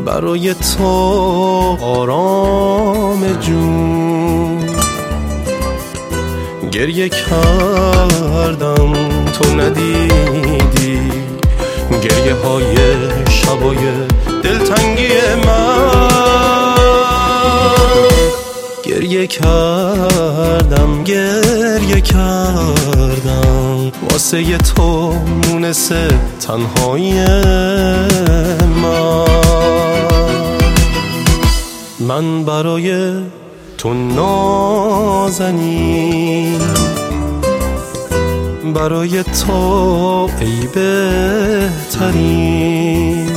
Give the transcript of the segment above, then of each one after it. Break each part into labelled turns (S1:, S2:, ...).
S1: برای تو آرام جون. گریه کردم تو ندیدی گریه های شبای دلتنگی من. گریه کردم واسه تو مونس تنهایی من برای تو نازنین، برای تو ای بهترین.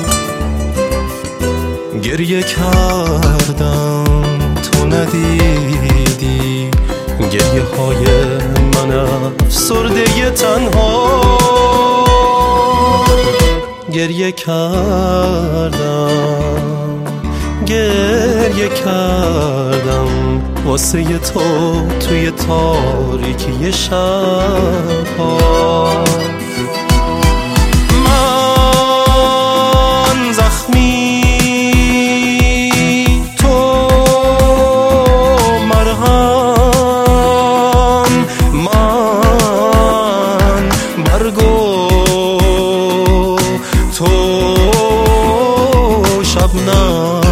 S1: گریه کردم تو ندیدی گریه های من افسرده تنها. گریه کردم واسه تو توی تاریکی شب‌ها. من زخمی تو مرهم، من برگو تو شبنم.